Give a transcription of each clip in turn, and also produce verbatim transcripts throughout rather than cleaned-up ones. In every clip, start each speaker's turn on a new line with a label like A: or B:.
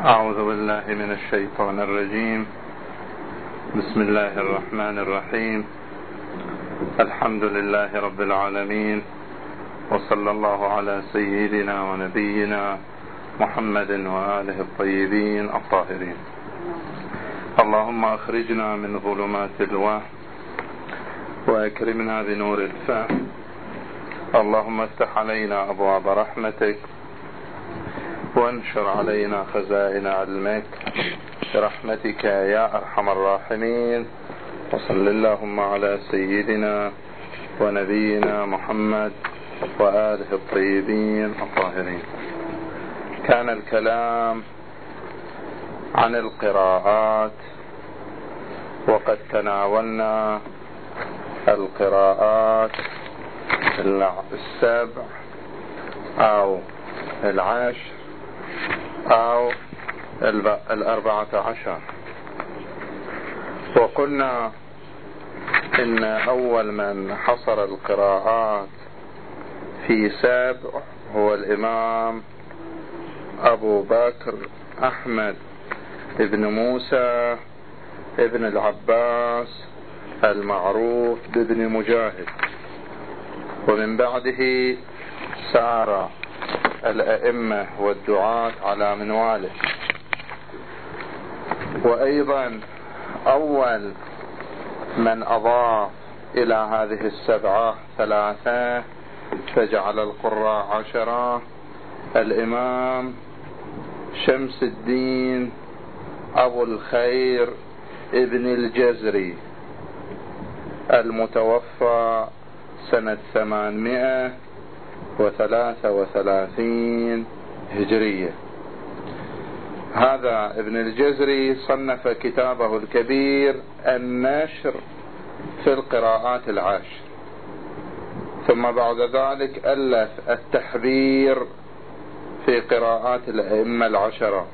A: أعوذ بالله من الشيطان الرجيم. بسم الله الرحمن الرحيم. الحمد لله رب العالمين، وصلى الله على سيدنا ونبينا محمد وآله الطيبين الطاهرين. اللهم أخرجنا من ظلمات الوهم وأكرمنا بنور الفهم. اللهم افتح علينا أبواب رحمتك وانشر علينا خزائن علمك برحمتك يا أرحم الراحمين. وصل اللهم على سيدنا ونبينا محمد وآله الطيبين الطاهرين. كان الكلام عن القراءات، وقد تناولنا القراءات السبع أو العشر أو الأربعة عشر، وقلنا إن أول من حصر القراءات في سبع هو الإمام أبو بكر أحمد ابن موسى ابن العباس المعروف بابن مجاهد، ومن بعده سار الأئمة والدعاة على منواله. وأيضا أول من أضاف إلى هذه السبعة ثلاثة فجعل القراء عشرة الإمام شمس الدين أبو الخير ابن الجزري، المتوفى سنة ثمانمائة وثلاثة وثلاثين هجرية. هذا ابن الجزري صنف كتابه الكبير النشر في القراءات العشر، ثم بعد ذلك ألف التحبير في قراءات الأئمة العشرة،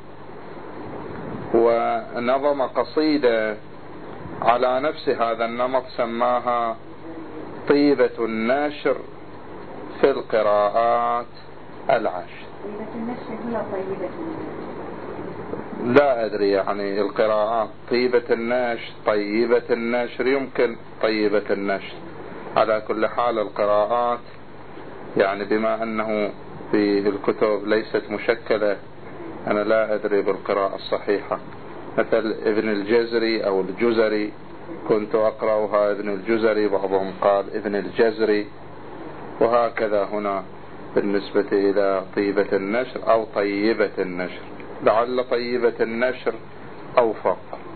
A: ونظم قصيدة على نفس هذا النمط سماها طيبة النشر في القراءات العشر.
B: طيبة النشر ولا طيبة النشر؟
A: لا أدري، يعني القراءات طيبة النشر طيبة النشر، يمكن طيبة النشر. على كل حال القراءات يعني بما أنه في الكتب ليست مشكلة، أنا لا أدري بالقراءة الصحيحة. مثل ابن الجزري أو الجزري كنت أقرأها ابن الجزري، بعضهم قال ابن الجزري، وهكذا هنا بالنسبة إلى طيبة النشر أو طيبة النشر، لعل طيبة النشر أوفق.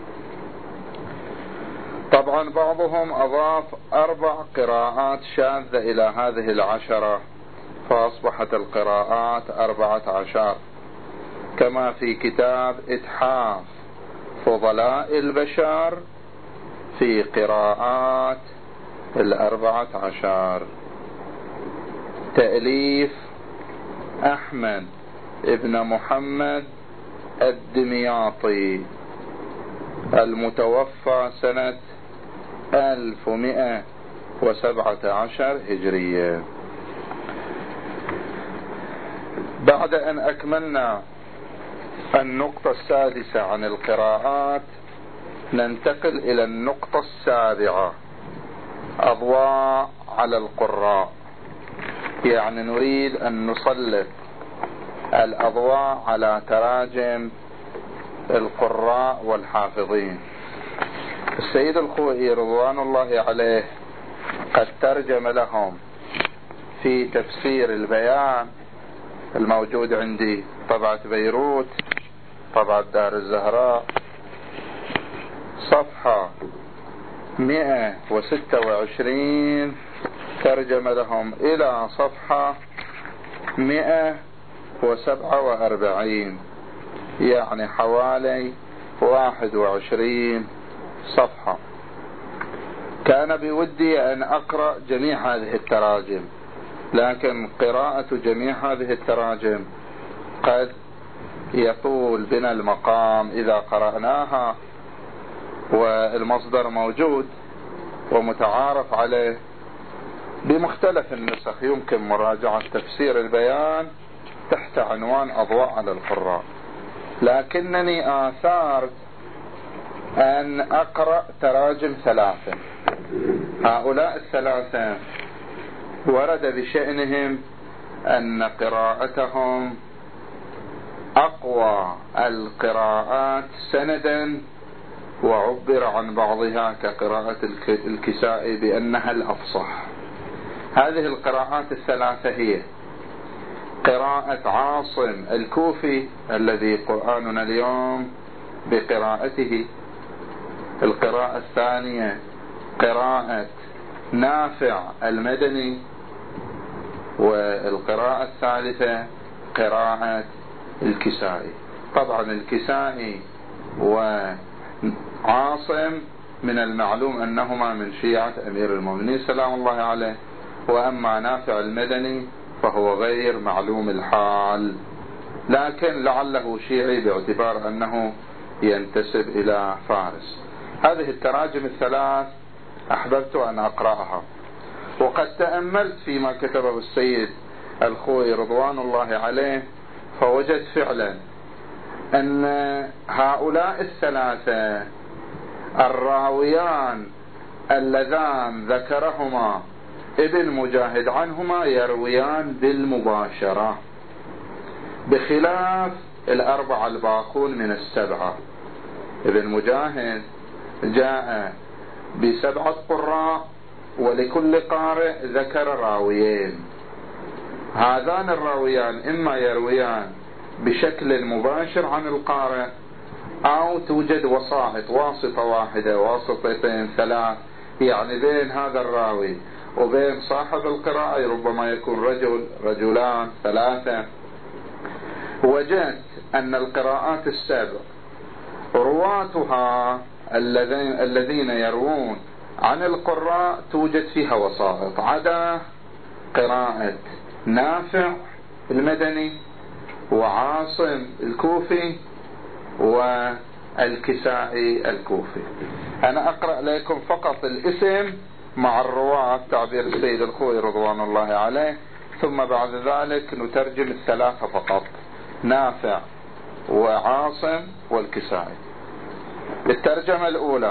A: طبعا بعضهم أضاف أربع قراءات شاذة إلى هذه العشرة، فأصبحت القراءات أربعة عشر، كما في كتاب إتحاف فضلاء البشر في قراءات الأربعة عشر، تأليف أحمد ابن محمد الدمياطي، المتوفى سنة ألف ومئة وسبعة عشر هجرية. بعد أن أكملنا النقطة السادسة عن القراءات، ننتقل إلى النقطة السابعة، أضواء على القراء. يعني نريد أن نسلط الأضواء على تراجم القراء والحافظين. السيد الخوئي رضوان الله عليه قد ترجم لهم في تفسير البيان الموجود عندي طبعة بيروت، طبعة دار الزهراء، صفحة مئة وستة وعشرين، ترجم لهم إلى صفحة مئة وسبعة وأربعين، يعني حوالي واحد وعشرين صفحة. كان بودي أن أقرأ جميع هذه التراجم، لكن قراءة جميع هذه التراجم قد يطول بنا المقام إذا قرأناها، والمصدر موجود ومتعارف عليه بمختلف النسخ. يمكن مراجعة تفسير البيان تحت عنوان أضواء على القراء. لكنني آثرت أن أقرأ تراجم ثلاثة. هؤلاء الثلاثة ورد بشأنهم أن قراءتهم أقوى القراءات سندا، وعبر عن بعضها كقراءة الكسائي بأنها الأفصح. هذه القراءات الثلاثة هي قراءة عاصم الكوفي الذي قرآننا اليوم بقراءته، القراءة الثانية قراءة نافع المدني، والقراءة الثالثة قراءة الكسائي. طبعا الكسائي وعاصم من المعلوم أنهما من شيعة أمير المؤمنين سلام الله عليه، وأما نافع المدني فهو غير معلوم الحال، لكن لعله شيعي باعتبار أنه ينتسب إلى فارس. هذه التراجم الثلاث أحببت أن أقرأها، وقد تأملت فيما كتبه السيد الخوئي رضوان الله عليه، فوجدت فعلا أن هؤلاء الثلاثة الراويان اللذان ذكرهما ابن مجاهد عنهما يرويان بالمباشرة، بخلاف الأربعة الباقون من السبعة. ابن مجاهد جاء بسبعة قراء، ولكل قارئ ذكر راويين. هذان الراويان إما يرويان بشكل مباشر عن القارئ، أو توجد وسائط، واسطة واحدة، واسطتين، ثلاث، يعني بين هذا الراوي وبين صاحب القراءة ربما يكون رجل، رجلان، ثلاثة. وجدت أن القراءات السبع رواتها الذين الذين يروون عن القراء توجد فيها وسائط، عدا قراءة نافع المدني وعاصم الكوفي والكسائي الكوفي. أنا أقرأ لكم فقط الاسم مع الرواة تعبير السيد الخوئي رضوان الله عليه، ثم بعد ذلك نترجم الثلاثة فقط، نافع وعاصم والكسائي. الترجمة الأولى: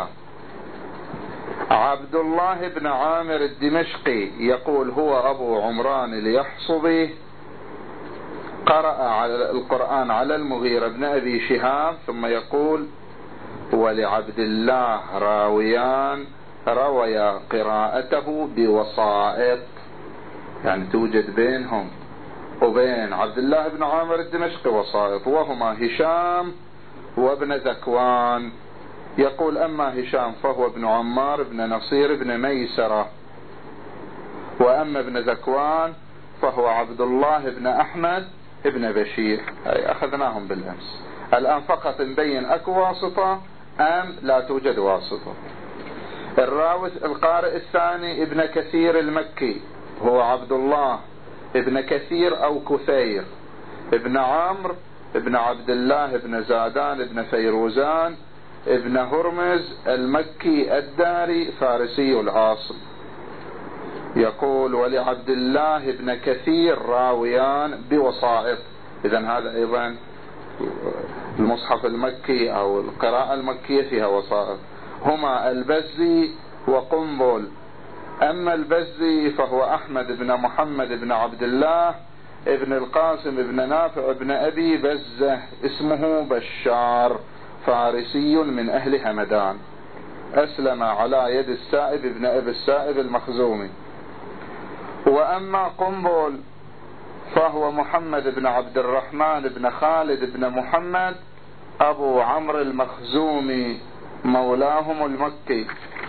A: عبد الله بن عامر الدمشقي يقول هو أبو عمران اليحصبي، قرأ على القرآن على المغيرة بن أبي شهاب، ثم يقول: ولعبد الله راويان رويا قراءته بوسائط، يعني توجد بينهم وبين عبد الله بن عامر الدمشقي وسائط، وهما هشام وابن ذكوان. يقول: أما هشام فهو ابن عمار بن نصير بن ميسرة، وأما ابن ذكوان فهو عبد الله بن أحمد ابن بشير. أي أخذناهم بالأمس، الآن فقط نبين أكو واسطة أم لا توجد واسطة. الراوي القارئ الثاني ابن كثير المكي، هو عبد الله ابن كثير أو كثير ابن عمرو ابن عبد الله ابن زادان ابن فيروزان ابن هرمز المكي الداري فارسي الأصل. يقول: ولعبد الله ابن كثير راويان بوسائط. إذن هذا أيضا المصحف المكي أو القراءة المكية فيها وسائط، هما البزي وقنبل. أما البزي فهو أحمد بن محمد بن عبد الله ابن القاسم ابن نافع ابن أبي بزة، اسمه بشار، فارسي من أهل همدان، أسلم على يد السائب ابن أبي السائب المخزومي. وأما قنبل فهو محمد بن عبد الرحمن بن خالد بن محمد أبو عمرو المخزومي، مولاهم المكي.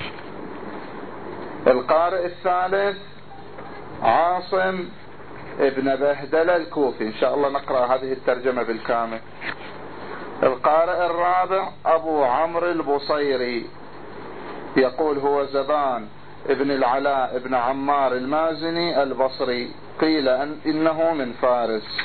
A: القارئ الثالث عاصم ابن بهدلة الكوفي. إن شاء الله نقرأ هذه الترجمة بالكامل. القارئ الرابع أبو عمرو البصيري، يقول هو زبان ابن العلاء ابن عمار المازني البصري، قيل أن إنه من فارس.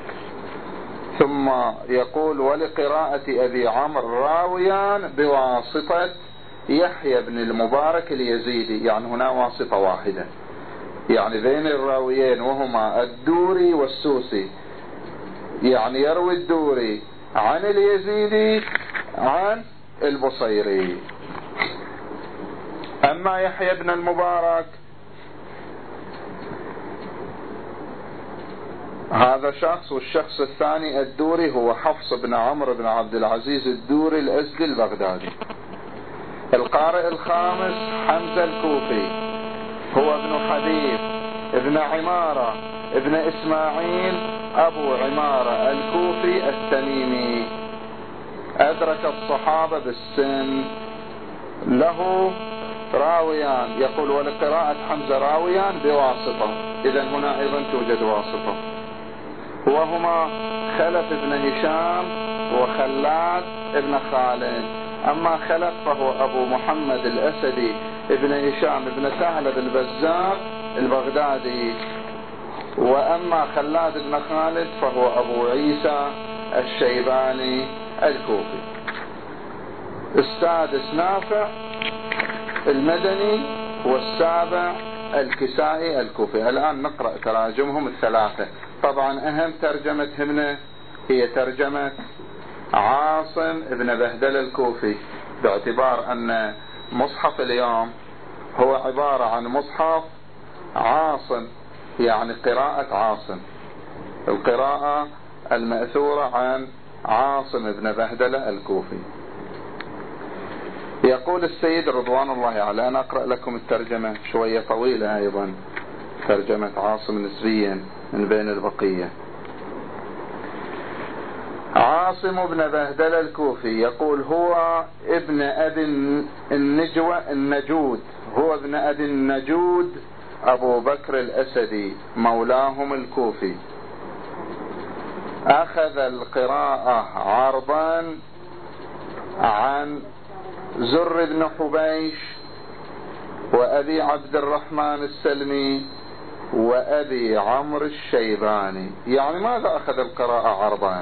A: ثم يقول: ولقراءة أبي عمرو راويان بواسطة يحيى بن المبارك اليزيدي، يعني هنا واسطة واحدة، يعني بين الراويين وهما الدوري والسوسي، يعني يروي الدوري عن اليزيدي عن البصيري. أما يحيى بن المبارك هذا شخص، والشخص الثاني الدوري هو حفص بن عمرو بن عبد العزيز الدوري الأزدي البغدادي. القارئ الخامس حمزة الكوفي هو ابن حبيب ابن عمارة ابن إسماعيل أبو عمارة الكوفي التميمي، أدرك الصحابة بالسن، له راويان، يقول ولقراءة حمزة راويان بواسطة، إذن هنا أيضا توجد واسطة، وهما خلف بن هشام وخلاد بن خالد. أما خلف فهو أبو محمد الأسدي ابن هشام ابن ثعلب البزار البغدادي، وأما خلاد بن خالد فهو أبو عيسى الشيباني الكوفي. السادس نافع المدني، والسابع الكسائي الكوفي. الآن نقرأ تراجمهم الثلاثة. طبعا أهم ترجمة هنا هي ترجمة عاصم ابن بهدل الكوفي، باعتبار أن مصحف اليوم هو عبارة عن مصحف عاصم، يعني قراءة عاصم، القراءة المأثورة عن عاصم ابن بهدل الكوفي. يقول السيد رضوان الله عليه، أنا أقرأ لكم الترجمة شوية طويلة أيضا، ترجمة عاصم نسبيا من بين البقية. عاصم بن بهدل الكوفي يقول هو ابن أبي النجوى النجود، هو ابن أبي النجود أبو بكر الأسدي مولاهم الكوفي. أخذ القراءة عرضا عن زر بن حبيش وأبي عبد الرحمن السلمي وأبي عمرو الشيباني. يعني ماذا أخذ القراءة عرضا؟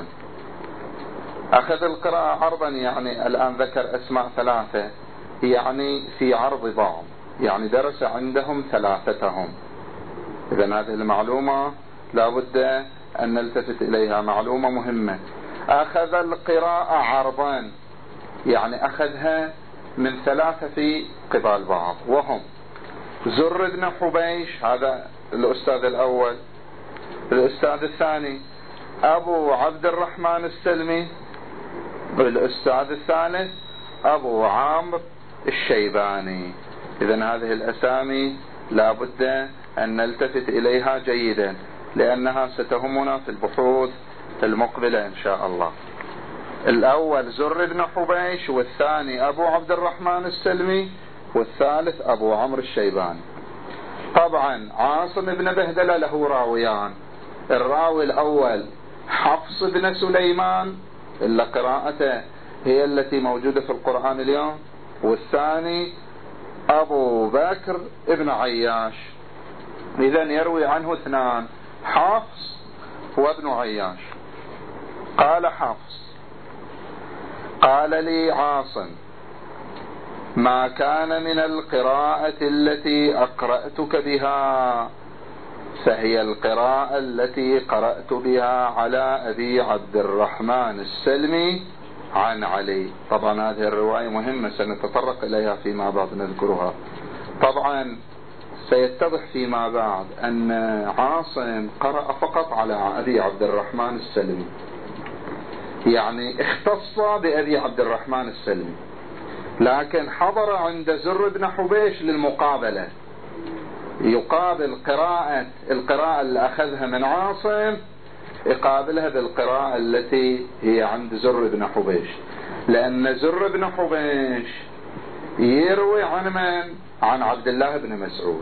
A: أخذ القراءة عرضا يعني الآن ذكر أسماء ثلاثة، يعني في عرض بعض، يعني درس عندهم ثلاثتهم. إذن هذه المعلومة لا بد أن نلتفت إليها، معلومة مهمة. أخذ القراءة عرضا يعني أخذها من ثلاثة في قبال بعض، وهم زر بن حبيش هذا الأستاذ الأول، الأستاذ الثاني أبو عبد الرحمن السلمي، الأستاذ الثالث أبو عمرو الشيباني. إذن هذه الأسامي لا بد أن نلتفت إليها جيدا، لأنها ستهمنا في البحوث المقبلة إن شاء الله. الأول زر بن حبيش، والثاني أبو عبد الرحمن السلمي، والثالث أبو عمرو الشيباني. طبعا عاصم بن بهدل له راويان، الراوي الأول حفص بن سليمان إلا قراءته هي التي موجودة في القرآن اليوم، والثاني أبو بكر ابن عياش. إذن يروي عنه اثنان، حفص وابن عياش. قال حفص قال لي عاصم ما كان من القراءة التي أقرأتك بها فهي القراءة التي قرأت بها على أبي عبد الرحمن السلمي عن علي. طبعا هذه الرواية مهمة سنتطرق إليها فيما بعد نذكرها. طبعا سيتضح فيما بعد أن عاصم قرأ فقط على أبي عبد الرحمن السلمي، يعني اختص بأبي عبد الرحمن السلمي، لكن حضر عند زر بن حبيش للمقابلة، يقابل قراءة القراءة اللي أخذها من عاصم يقابلها بالقراءة التي هي عند زر بن حبيش، لأن زر بن حبيش يروي عن من؟ عن عبد الله بن مسعود،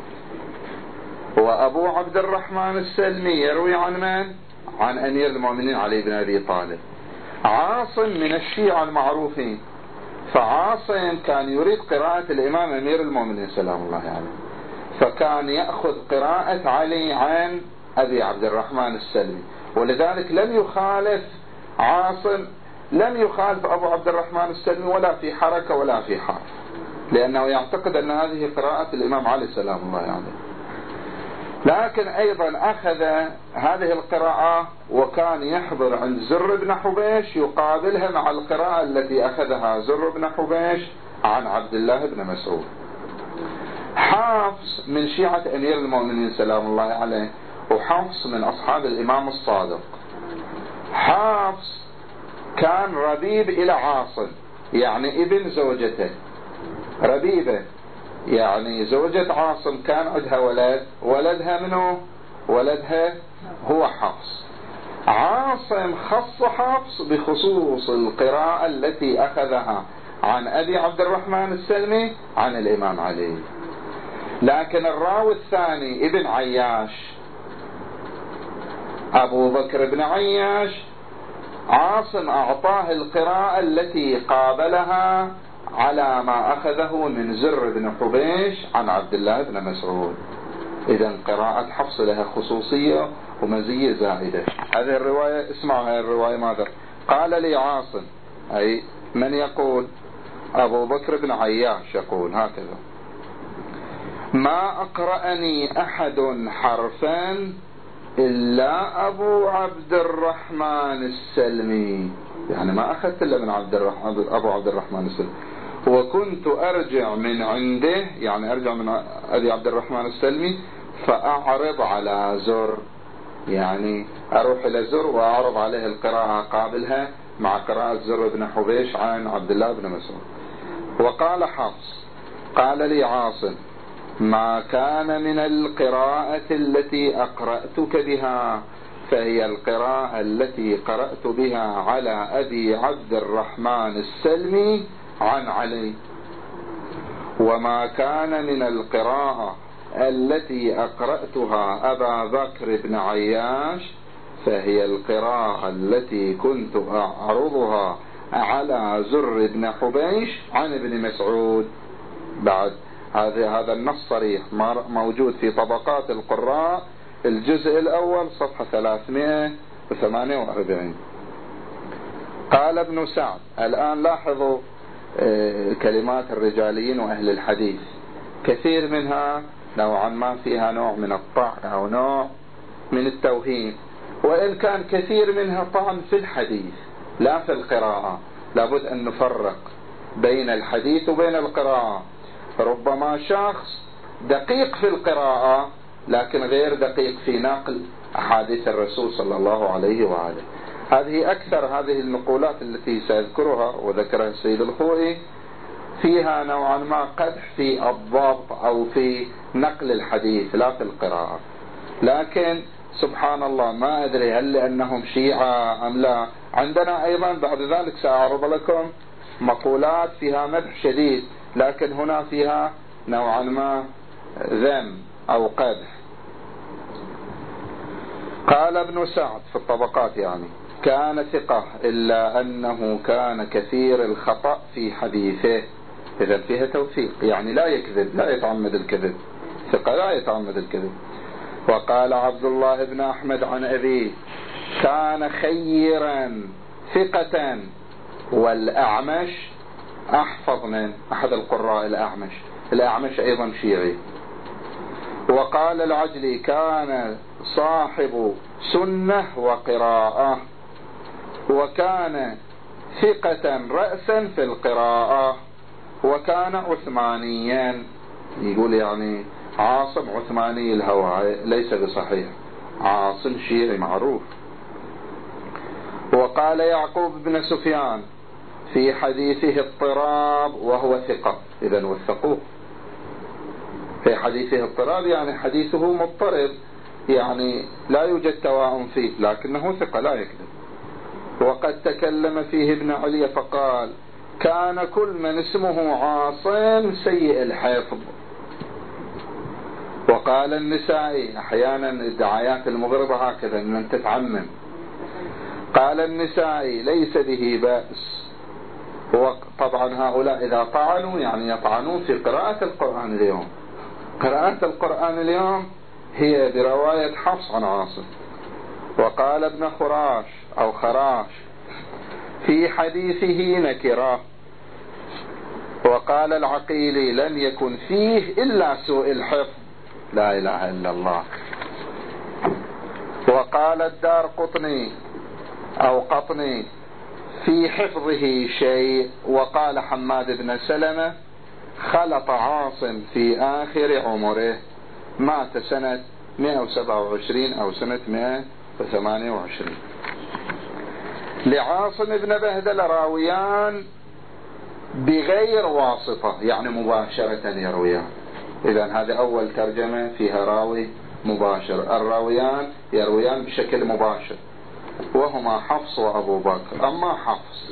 A: وأبو عبد الرحمن السلمي يروي عن من؟ عن أمير المؤمنين علي بن أبي طالب. عاصم من الشيعة المعروفين، فعاصم كان يريد قراءة الإمام أمير المؤمنين سلام الله عليه، فكان يأخذ قراءة علي عن أبي عبد الرحمن السلمي، ولذلك لم يخالف عاصم، لم يخالف أبو عبد الرحمن السلمي ولا في حركة ولا في حرف، لأنه يعتقد أن هذه قراءة الإمام علي سلام الله عليه. لكن أيضا أخذ هذه القراءة وكان يحضر عند زر بن حبيش يقابلها مع القراءة التي أخذها زر بن حبيش عن عبد الله بن مسعود. حفص من شيعة أمير المؤمنين سلام الله عليه، وحفص من أصحاب الإمام الصادق. حفص كان ربيب إلى عاصم، يعني ابن زوجته، ربيبة يعني زوجة عاصم كان عندها ولد، ولدها منه ولدها هو حفص. عاصم خص حفص بخصوص القراءة التي أخذها عن أبي عبد الرحمن السلمي عن الإمام علي. لكن الراوي الثاني ابن عياش أبو بكر بن عياش، عاصم أعطاه القراءة التي قابلها على ما أخذه من زر بن حبيش عن عبد الله بن مسعود. إذن قراءة حفص لها خصوصية ومزية زائدة. هذه الرواية اسمعوا، هذه الرواية ماذا قال لي عاصم، أي من يقول؟ أبو بكر بن عياش يقول هكذا: ما أقرأني أحد حرفا إلا أبو عبد الرحمن السلمي، يعني ما أخذت إلا من عبد الرحمن أبو عبد الرحمن السلمي، وكنت أرجع من عنده، يعني أرجع من أبي عبد الرحمن السلمي فأعرض على زر، يعني أروح إلى زر وأعرض عليه القراءة قابلها مع قراءة زر بن حبيش عن عبد الله بن مسعود. وقال حفص قال لي عاصم: ما كان من القراءة التي أقرأتك بها فهي القراءة التي قرأت بها على أبي عبد الرحمن السلمي عن علي، وما كان من القراءة التي أقرأتها أبا بكر بن عياش فهي القراءة التي كنت أعرضها على زر بن حبيش عن ابن مسعود. بعد هذا هذا النص صريح موجود في طبقات القراء الجزء الأول صفحة ثلاثمائة وثمانية وأربعين. قال ابن سعد، الآن لاحظوا كلمات الرجاليين وأهل الحديث كثير منها نوعا ما فيها نوع من الطعن أو نوع من التوهين، وإن كان كثير منها طعن في الحديث لا في القراءة. لابد أن نفرق بين الحديث وبين القراءة. ربما شخص دقيق في القراءة لكن غير دقيق في نقل أحاديث الرسول صلى الله عليه وآله. هذه أكثر هذه النقولات التي سأذكرها وذكرها السيد الخوئي فيها نوعا ما قدح في الضبط أو في نقل الحديث لا في القراءة. لكن سبحان الله ما أدري هل لأنهم شيعة أم لا. عندنا أيضا بعد ذلك سأعرض لكم مقولات فيها مدح شديد لكن هنا فيها نوعا ما ذم أو قدح. قال ابن سعد في الطبقات يعني: كان ثقة إلا أنه كان كثير الخطأ في حديثه. إذا فيها توثيق، يعني لا يكذب، لا يتعمد الكذب، ثقة لا يتعمد الكذب. وقال عبد الله بن أحمد عن أبيه: كان خيرا ثقة. والأعمش أحفظ من أحد القراء الأعمش، الأعمش أيضا شيعي. وقال العجلي: كان صاحب سنة وقراءة، وكان ثقة رأسا في القراءة، وكان عثمانيا. يقول يعني عاصم عثماني الهوى، ليس بصحيح، عاصم شيعي معروف. وقال يعقوب بن سفيان: في حديثه اضطراب وهو ثقة. إذن وثقوه. في حديثه اضطراب يعني حديثه مضطرب، يعني لا يوجد تواؤم فيه لكنه ثقة لا يكذب. وقد تكلم فيه ابن علي فقال: كان كل من اسمه عاصم سيء الحفظ. وقال النسائي، أحيانا الدعايات المغرضة هكذا من تتعمم، قال النسائي: ليس به بأس. وطبعا هؤلاء إذا طعنوا يعني يطعنون في قراءة القرآن اليوم. قراءة القرآن اليوم هي برواية حفص عن عاصم. وقال ابن خراش أو خراش: في حديثه نكرة. وقال العقيلي: لن يكن فيه إلا سوء الحفظ. لا إله إلا الله. وقال الدار قطني أو قطني في حفظه شيء. وقال حماد بن سلمة خلط عاصم في آخر عمره، مات سنة مئة وسبعة وعشرين أو سنة مئة وثمانية وعشرين. لعاصم بن بهدل راويان بغير واسطة، يعني مباشرة يرويان. إذن هذه أول ترجمة فيها راوي مباشر. الراويان يرويان بشكل مباشر وهما حفص وأبو بكر. أما حفص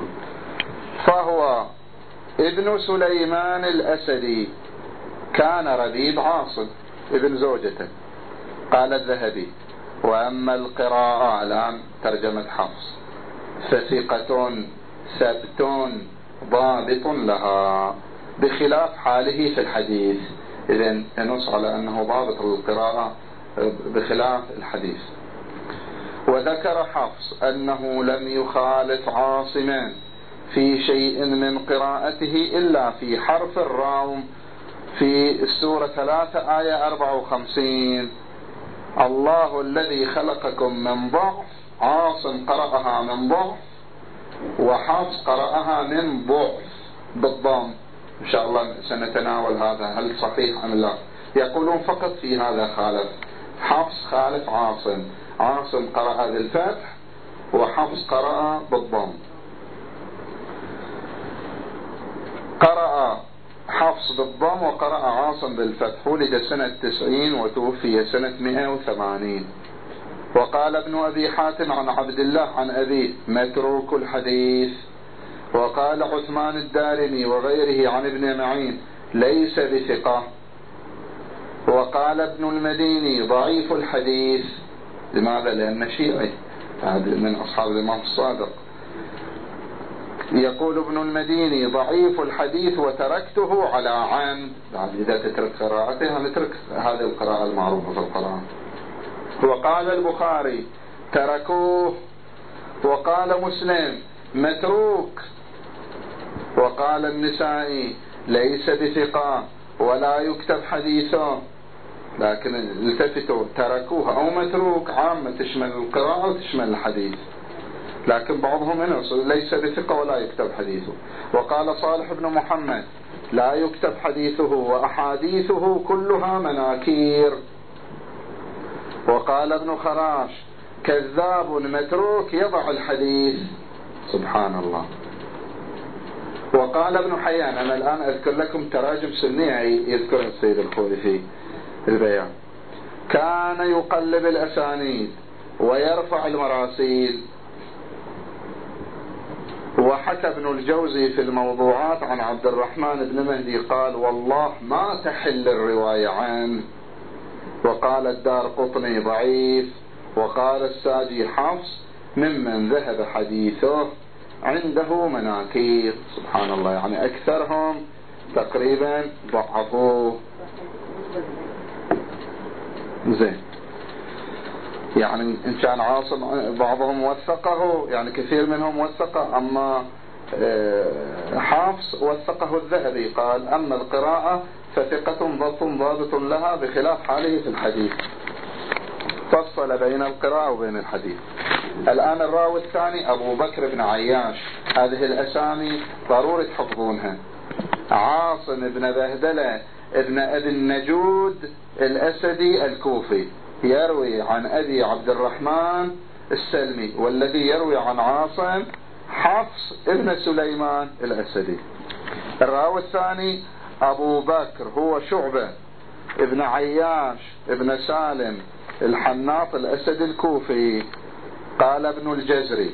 A: فهو ابن سليمان الأسدي، كان ربيب عاصم ابن زوجته. قال الذهبي: وأما القراءة، الآن ترجمة حفص، فثقة ثبت ضابط لها بخلاف حاله في الحديث. إذن ينص على أنه ضابط القراءة بخلاف الحديث. وذكر حفص أنه لم يخالف عاصما في شيء من قراءته إلا في حرف الروم في السورة ثلاثة آية أربعة وخمسين: الله الذي خلقكم من ضعف. عاصم قرأها من ضعف وحفص قرأها من ضعف بالضم. إن شاء الله سنتناول هذا هل صحيح أم لا. يقولون فقط في هذا خالف، حفص خالف عاصم، عاصم قرأ بالفتح وحفص قرأ بالضم. قرأ حفص بالضم وقرأ عاصم بالفتح. ولد سنة تسعين وتوفي سنة مئة وثمانين. وقال ابن أبي حاتم عن عبد الله عن أبيه متروك الحديث. وقال عثمان الدارمي وغيره عن ابن معين ليس بثقة. وقال ابن المديني ضعيف الحديث. لماذا؟ لأن شيعي من أصحاب الإمام الصادق. يقول ابن المديني ضعيف الحديث وتركته على عام. إذا تترك قراءتها نترك هذه القراءة المعروفة في القرآن. وقال البخاري تركوه. وقال مسلم متروك. وقال النسائي ليس بثقة ولا يكتب حديثه. لكن التفتوا تركوه أو متروك عامة تشمل القراءة وتشمل الحديث، لكن بعضهم هنا ليس بثقة ولا يكتب حديثه. وقال صالح بن محمد لا يكتب حديثه وأحاديثه كلها مناكير. وقال ابن خراش كذاب متروك يضع الحديث. سبحان الله. وقال ابن حيان، أنا الآن أذكر لكم تراجم سنية يذكرها السيد الخوئي في البيان، كان يقلب الأسانيد ويرفع المراسيل. وحكى ابن الجوزي في الموضوعات عن عبد الرحمن بن مهدي قال والله ما تحل الرواية عنه. وقال الدار قطني ضعيف. وقال الساجي حفص ممن ذهب حديثه عنده مناكير. سبحان الله، يعني أكثرهم تقريبا ضعفوه. زين، يعني إن كان عاصم بعضهم وثقه، يعني كثير منهم وثقه، أما حافظ وثقه الذهبي قال أما القراءة فثقة ضبط ضابط لها بخلاف حاله في الحديث. فصل بين القراءة وبين الحديث. الآن الراوي الثاني أبو بكر بن عياش. هذه الأسامي ضروري تحفظونها. عاصم بن بهدلة ابن أبي النجود الأسدي الكوفي، يروي عن أبي عبد الرحمن السلمي، والذي يروي عن عاصم حفص ابن سليمان الأسدي. الراوي الثاني أبو بكر هو شعبة ابن عياش ابن سالم الحناط الأسدي الكوفي. قال ابن الجزري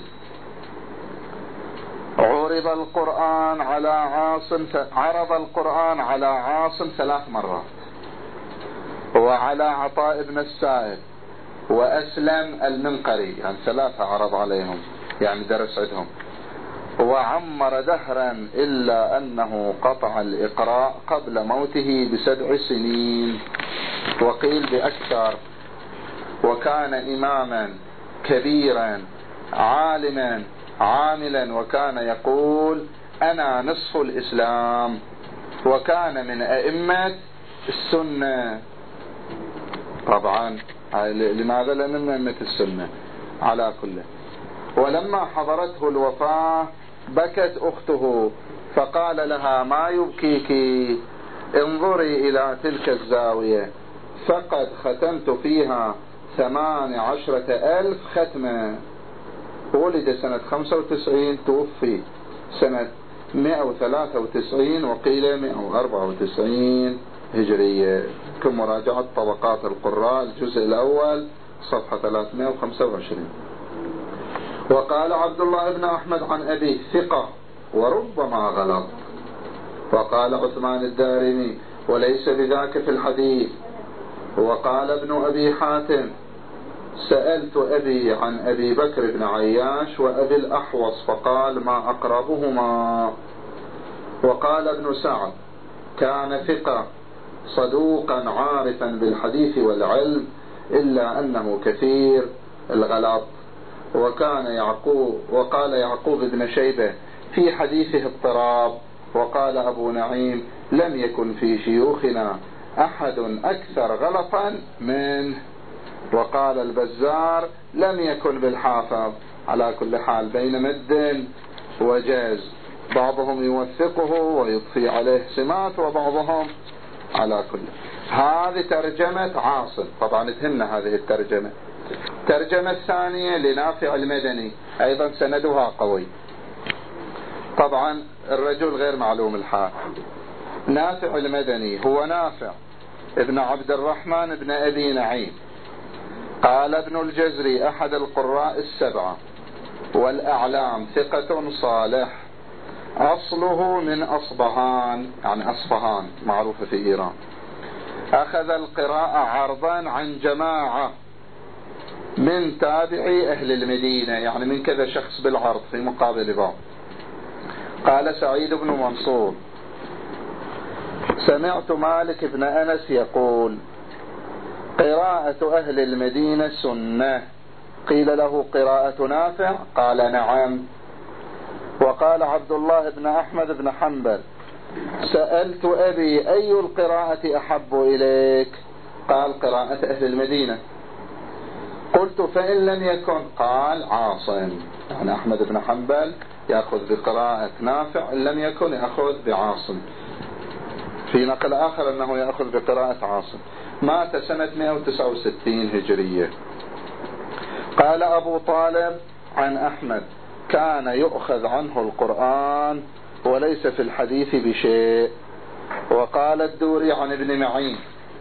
A: عرض القرآن على عاصم عرض القرآن على عاصم ثلاث مرات، وعلى عطاء بن السائب وأسلم المنقري، يعني ثلاثة عرض عليهم، يعني درس عندهم. وعمر دهرا إلا أنه قطع الإقراء قبل موته بسبع سنين، وقيل بأكثر. وكان إماما كبيرا عالما عاملا، وكان يقول أنا نصف الإسلام، وكان من أئمة السنة. طبعا لماذا؟ لأن من أئمة السنة على كله. ولما حضرته الوفاة بكت أخته فقال لها: ما يبكيك؟ انظري إلى تلك الزاوية فقد ختمت فيها ثمان عشرة ألف ختمة. ولد سنة خمسة وتسعين، توفي سنة مئة وثلاثة وتسعين وقيل مئة وأربعة وتسعين هجرية. كم مراجعة طبقات القراء الجزء الأول صفحة ثلاثمئة وخمسة وعشرين. وقال عبد الله بن أحمد عن أبيه: ثقة وربما غلط. وقال عثمان الدارمي: وليس بذاك في الحديث. وقال ابن أبي حاتم: سألت أبي عن أبي بكر بن عياش وأبي الأحوص فقال: ما أقربهما. وقال ابن سعد: كان ثقة صدوقا عارفا بالحديث والعلم إلا أنه كثير الغلط. وكان يعقوب وقال يعقوب بن شيبة: في حديثه اضطراب. وقال أبو نعيم: لم يكن في شيوخنا أحد أكثر غلطا منه. وقال البزار: لم يكن بالحافظ. على كل حال بين مد وجاز، بعضهم يوثقه ويضفي عليه سمات وبعضهم على كل. هذه ترجمة عاصم، طبعا تهمنا هذه الترجمة. الترجمة الثانية لنافع المدني أيضا سندها قوي، طبعا الرجل غير معلوم الحال. نافع المدني هو نافع ابن عبد الرحمن ابن أبي نعيم. قال ابن الجزري أحد القراء السبعة والأعلام، ثقة صالح، أصله من أصبهان، يعني أصفهان معروفة في إيران. أخذ القراءة عرضا عن جماعة من تابعي أهل المدينة، يعني من كذا شخص بالعرض في مقابل بعض. قال سعيد بن منصور: سمعت مالك بن أنس يقول: قراءة أهل المدينة سنة. قيل له: قراءة نافع؟ قال: نعم. وقال عبد الله بن أحمد بن حنبل: سألت أبي أي القراءة أحب إليك؟ قال: قراءة أهل المدينة. قلت: فإن لم يكن؟ قال: عاصم. يعني أحمد بن حنبل يأخذ بقراءة نافع، إن لم يكن يأخذ بعاصم. في نقل آخر أنه يأخذ بقراءة عاصم. مات سنة مئة وتسعة وستين هجرية. قال أبو طالب عن أحمد: كان يؤخذ عنه القرآن وليس في الحديث بشيء. وقال الدوري عن ابن معين: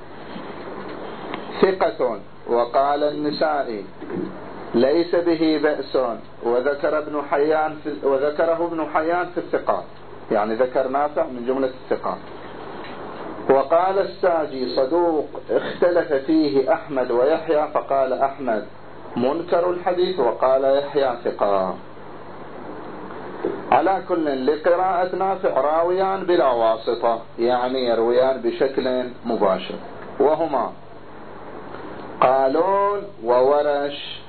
A: ثقة. وقال النسائي: ليس به بأس. وذكر ابن حيان في وذكره ابن حيان في الثقات، يعني ذكر نافع من جملة الثقات. وقال الساجي: صدوق اختلف فيه أحمد ويحيى، فقال أحمد: منكر الحديث، وقال يحيى: ثقة. على كل، لقراءة نافع راويان بلا واسطة، يعني يرويان بشكل مباشر، وهما قالون وورش.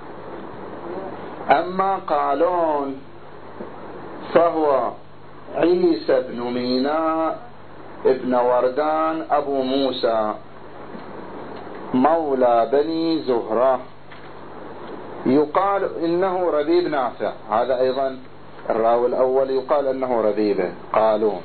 A: أما قالون فهو عيسى بن ميناء ابن وردان أبو موسى مولى بني زهرة، يقال إنه ربيب نافع. هذا أيضا الراوي الأول يقال أنه ربيبه قالون،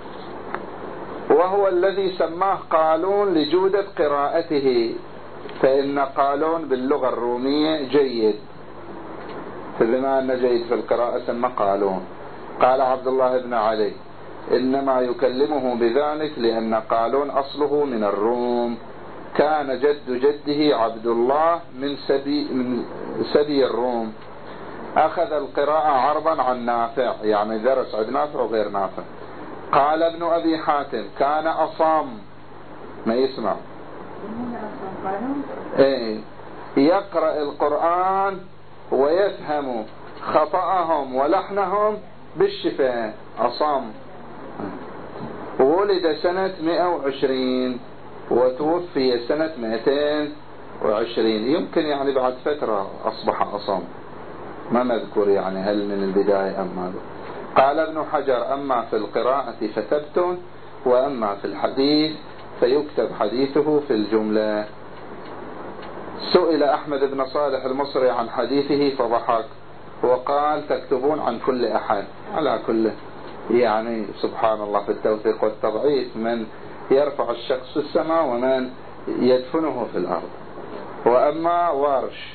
A: وهو الذي سماه قالون لجودة قراءته، فإن قالون باللغة الرومية جيد، فبما أن جيد في القراءة سمى قالون. قال عبد الله بن علي: إنما يكلمه بذلك لأن قالون أصله من الروم، كان جد جده عبد الله من سبي, من سبي الروم. أخذ القراءة عرضا عن نافع، يعني درس عند نافع وغير نافع. قال ابن أبي حاتم: كان أصم، ما يسمع، إيه، يقرأ القرآن ويفهم خطأهم ولحنهم بالشفاء، أصم. ولد سنة مئة وعشرين وتوفي سنة مئتين وعشرين، يمكن يعني بعد فترة أصبح أصم، ما مذكور يعني هل من البداية أم ماذا. قال ابن حجر: أما في القراءة فثبت، وأما في الحديث فيكتب حديثه في الجملة. سئل أحمد بن صالح المصري عن حديثه فضحك وقال تكتبون عن كل أحد. على كله يعني سبحان الله في التوثيق والتضعيف، من يرفع الشخص في السماء ومن يدفنه في الأرض. وأما ورش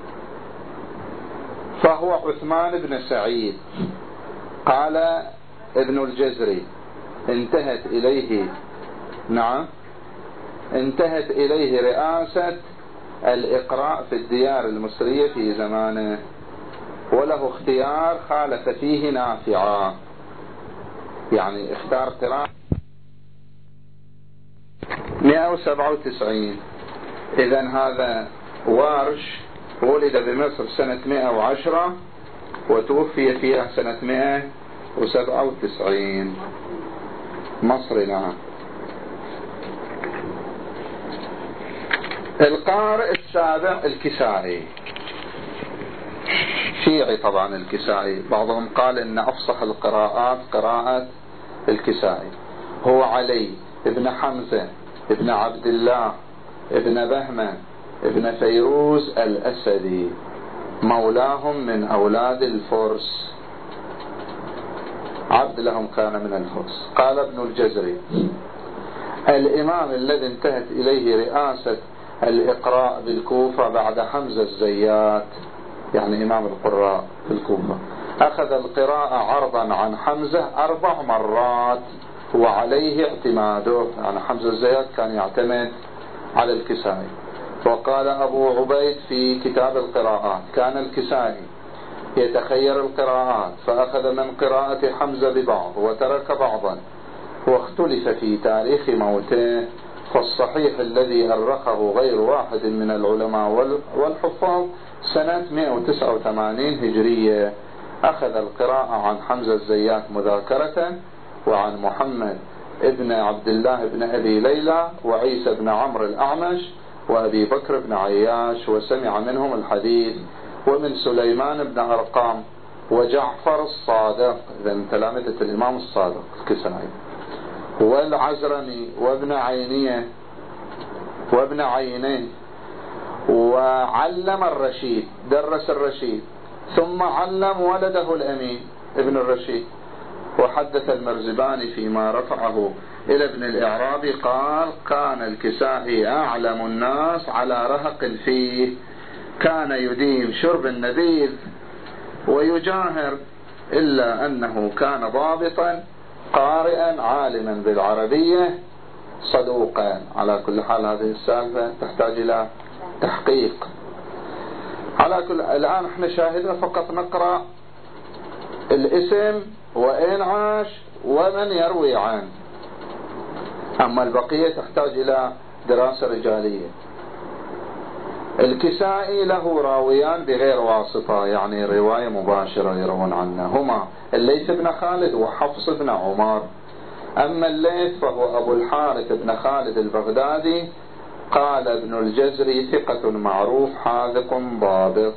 A: فهو عثمان بن سعيد. قال ابن الجزري انتهت إليه نعم انتهت إليه رئاسة الإقراء في الديار المصرية في زمانه، وله اختيار خالف فيه نافعا، يعني اختار قراءة مئة وسبعة وتسعين. إذن هذا ورش ولد بمصر سنة مئة وعشرة وتوفي فيها سنة مئة وسبعة وتسعين مصري. نعم. القارئ السابع الكسائي، شيعي طبعا الكسائي، بعضهم قال إن أفصح القراءات قراءة الكسائي. هو علي ابن حمزة ابن عبد الله ابن بهمة ابن فيروز الأسدي، مولاهم من أولاد الفرس، عبد لهم كان من الفرس. قال ابن الجزري الإمام الذي انتهت إليه رئاسة الإقراء بالكوفة بعد حمزة الزيات، يعني إمام القراء في الكوفة، أخذ القراءة عرضا عن حمزة أربع مرات وعليه اعتماده، يعني حمزة الزيات كان يعتمد على الكسائي. وقال أبو عبيد في كتاب القراءات كان الكسائي يتخير القراءات فأخذ من قراءة حمزة ببعض وترك بعضا، واختلف في تاريخ موته، فالصحيح الذي أرخه غير واحد من العلماء والحفاظ سنة مئة وتسعة وثمانين هجرية، أخذ القراءة عن حمزة الزيات مذاكرة وعن محمد ابن عبد الله بن أبي ليلى وعيسى بن عمرو الأعمش وأبي بكر بن عياش، وسمع منهم الحديث، ومن سليمان بن أرقام وجعفر الصادق، إذن تلامذة الإمام الصادق الكسائي، والعزرمي وابن عينية وابن عينيه، وعلم الرشيد، درس الرشيد، ثم علم ولده الأمين ابن الرشيد. وحدث المرزباني فيما رفعه إلى ابن الإعرابي قال كان الكسائي أعلم الناس على رهق فيه، كان يديم شرب النبيذ ويجاهر، إلا أنه كان ضابطا قارئا عالما بالعربية صدوقا. على كل حال هذه السالفة تحتاج إلى تحقيق. على كل الآن احنا شاهدنا فقط نقرأ الاسم وإن عاش ومن يروي عنه، أما البقية تحتاج إلى دراسة رجالية. الكسائي له راويان بغير واسطة، يعني رواية مباشرة يروون عنه، هما الليث بن خالد وحفص بن عمر. أما الليث فهو أبو الحارث بن خالد البغدادي، قال ابن الجزري ثقة معروف حاذق ضابط،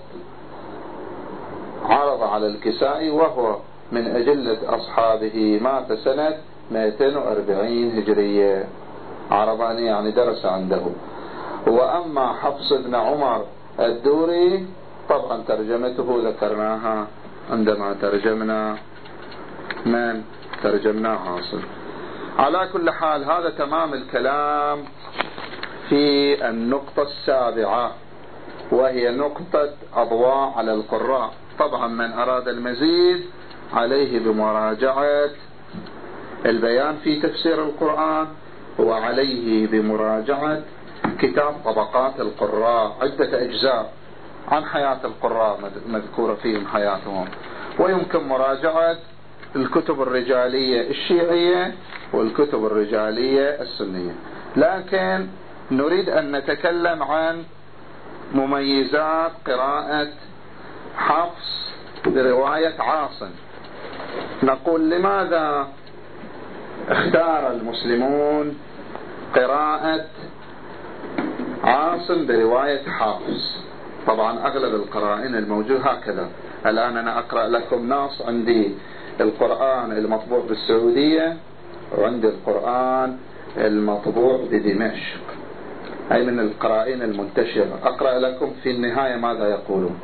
A: عرض على الكسائي وهو من أجلة أصحابه، مات سنة مئتين وأربعين هجرية، عرضاني يعني درس عنده. وأما حفص بن عمر الدوري طبعا ترجمته ذكرناها عندما ترجمنا من ترجمنا عاصم. على كل حال هذا تمام الكلام في النقطة السابعة، وهي نقطة أضواء على القراء. طبعا من أراد المزيد عليه بمراجعة البيان في تفسير القرآن، وعليه بمراجعة كتاب طبقات القراء، عدة أجزاء عن حياة القراء مذكورة فيهم حياتهم، ويمكن مراجعة الكتب الرجالية الشيعية والكتب الرجالية السنية. لكن نريد أن نتكلم عن مميزات قراءة حفص برواية عاصم. نقول لماذا اختار المسلمون قراءة عاصم برواية حفص؟ طبعا أغلب القرائن الموجود هكذا. الآن أنا أقرأ لكم نص، عندي القرآن المطبوع بالسعودية وعندي القرآن المطبوع بدمشق. أي من القرائن المنتشرة. أقرأ لكم في النهاية ماذا يقولون.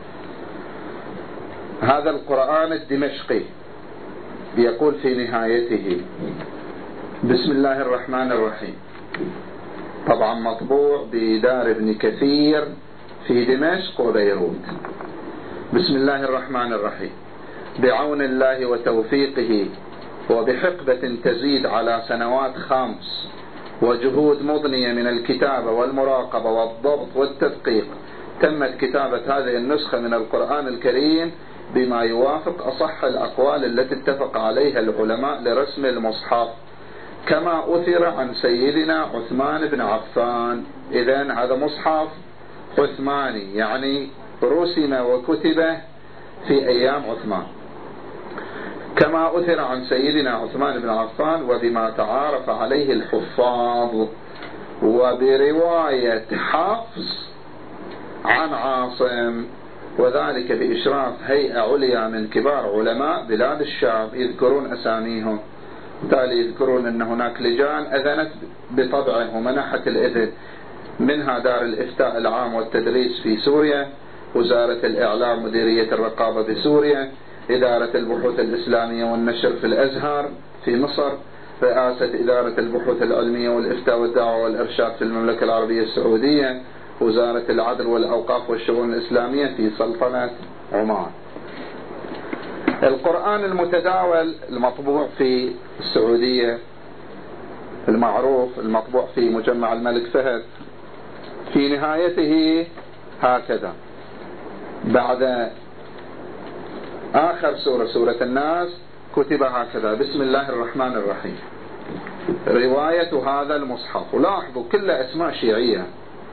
A: هذا القرآن الدمشقي يقول في نهايته: بسم الله الرحمن الرحيم. طبعا مطبوع بدار ابن كثير في دمشق وبيروت. بسم الله الرحمن الرحيم. بعون الله وتوفيقه وبحقبة تزيد على سنوات خمس وجهود مضنية من الكتابة والمراقبة والضبط والتدقيق، تمت كتابة هذه النسخة من القرآن الكريم بما يوافق أصح الأقوال التي اتفق عليها العلماء لرسم المصحف، كما أثر عن سيدنا عثمان بن عفان. إذن هذا مصحف عثماني، يعني رسم وكتب في أيام عثمان، كما أثر عن سيدنا عثمان بن عفان، وبما تعارف عليه الحفاظ، وبرواية حفص عن عاصم، وذلك بإشراف هيئة عليا من كبار علماء بلاد الشام يذكرون أساميهم. بالتالي يذكرون أن هناك لجان أذنت بطبعه ومنحت الإذن، منها دار الإفتاء العام والتدريس في سوريا، وزارة الإعلام مديرية الرقابة بسوريا، إدارة البحوث الإسلامية والنشر في الأزهر في مصر، رئاسة إدارة البحوث العلمية والإفتاء والدعوة والإرشاد في المملكة العربية السعودية، وزارة العدل والأوقاف والشؤون الإسلامية في سلطنة عمان. القرآن المتداول المطبوع في السعودية المعروف المطبوع في مجمع الملك فهد في نهايته هكذا: بعد آخر سورة سورة الناس كتب هكذا: بسم الله الرحمن الرحيم. رواية هذا المصحف، ولاحظوا كل أسماء شيعية،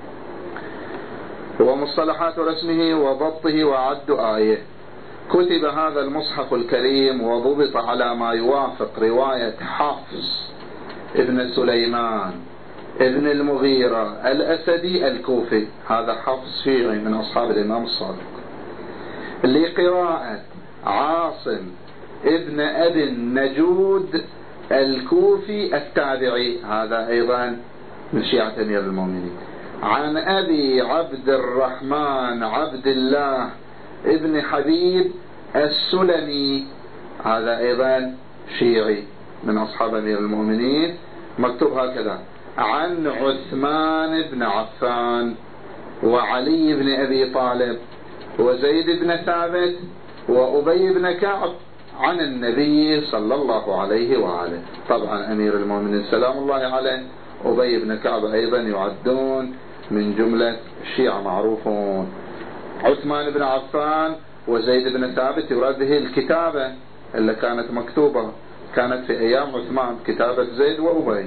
A: ومصطلحات رسمه وضبطه وعد آية. كتب هذا المصحف الكريم وضبط على ما يوافق رواية حفص ابن سليمان ابن المغيرة الأسدي الكوفي، هذا حفص شيعي من أصحاب الإمام الصادق، لقراءة عاصم ابن أبي النجود الكوفي التابعي، هذا أيضا من شيعة أمير المؤمنين، عن أبي عبد الرحمن عبد الله ابن حبيب السلمي، هذا أيضا شيعي من أصحاب أمير المؤمنين، مكتوب هكذا: عن عثمان بن عفان وعلي بن أبي طالب وزيد بن ثابت وأبي بن كعب عن النبي صلى الله عليه وآله. طبعا أمير المؤمنين سلام الله عليه أبي بن كعب أيضا يعدون من جملة الشيعة معروفون. عثمان بن عفان وزيد بن ثابت يراد به الكتابة اللي كانت مكتوبة، كانت في أيام عثمان كتابة زيد وأبي.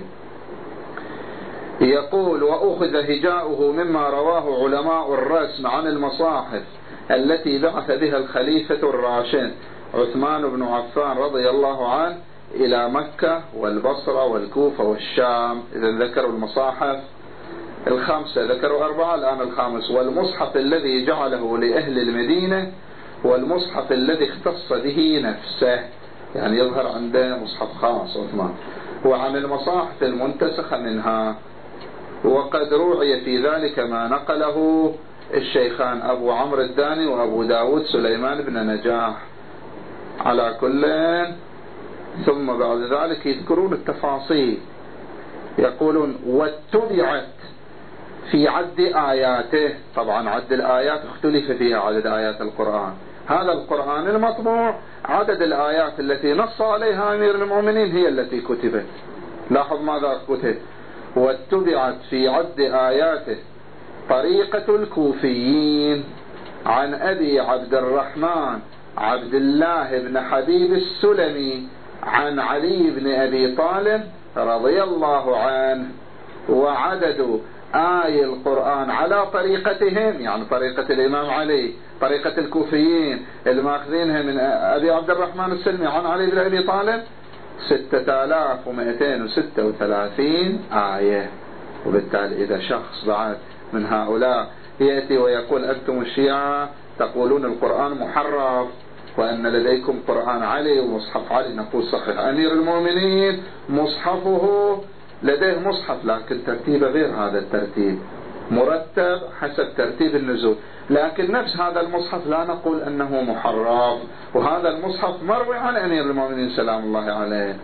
A: يقول: وأخذ هجاؤه مما رواه علماء الرسم عن المصاحف التي بعث بها الخليفة الراشد عثمان بن عفان رضي الله عنه إلى مكة والبصرة والكوفة والشام. إذا ذكروا المصاحف الخمسة، ذكروا أربعة، الآن الخامس: والمصحف الذي جعله لأهل المدينة، والمصحف الذي اختص به نفسه، يعني يظهر عنده مصحف خاص عثمان، وعن المصاحف المنتسخة منها. وقد روعي في ذلك ما نقله الشيخان أبو عمرو الداني وأبو داود سليمان بن نجاح على كل. ثم بعد ذلك يذكرون التفاصيل، يقولون: واتبعت في عد آياته. طبعا عد الآيات اختلف فيها عدد آيات القرآن. هذا القرآن المطبوع عدد الآيات التي نص عليها أمير المؤمنين هي التي كتبت. لاحظ ماذا كتب: واتبعت في عد آياته طريقة الكوفيين عن أبي عبد الرحمن عبد الله بن حبيب السلمي عن علي بن أبي طالب رضي الله عنه. وعدد آي القرآن على طريقتهم، يعني طريقة الإمام علي، طريقة الكوفيين الماخذينها من أبي عبد الرحمن السلمي عن علي بن أبي طالب، ستة آلاف ومئتين وستة وثلاثين آية. وبالتالي إذا شخص بعد من هؤلاء يأتي ويقول: أنتم الشيعة تقولون القرآن محرف وأن لديكم قرآن علي ومصحف علي، نقول: صحيح، أمير المؤمنين مصحفه لديه مصحف، لكن ترتيبه غير هذا الترتيب، مرتب حسب ترتيب النزول، لكن نفس هذا المصحف لا نقول أنه محرف، وهذا المصحف مروي عن أمير المؤمنين سلام الله عليه.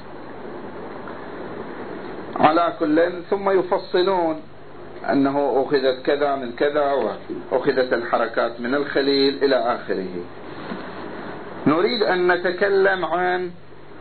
A: على كل ثم يفصلون أنه أخذت كذا من كذا وأخذت الحركات من الخليل إلى آخره. نريد أن نتكلم عن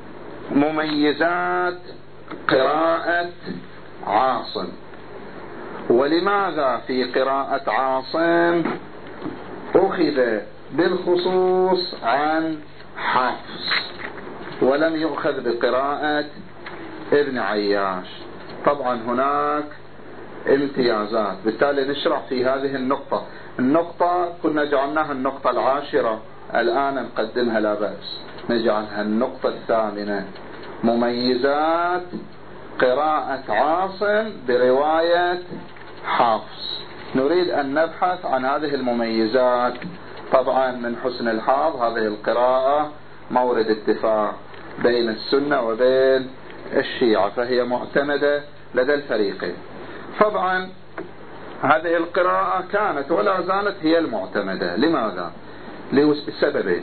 A: مميزات قراءة عاصم، ولماذا في قراءة عاصم أخذ بالخصوص عن حفص ولم يؤخذ بقراءة ابن عياش. طبعا هناك امتيازات، بالتالي نشرح في هذه النقطة. النقطة كنا جعلناها النقطة العاشرة، الآن نقدمها لا بأس، نجعلها النقطة الثامنة، مميزات قراءة عاصم برواية حفص. نريد أن نبحث عن هذه المميزات. طبعا من حسن الحظ هذه القراءة مورد اتفاق بين السنة وبين الشيعة، فهي معتمدة لدى الفريقين. طبعا هذه القراءة كانت ولا زالت هي المعتمدة. لماذا؟ لسببين.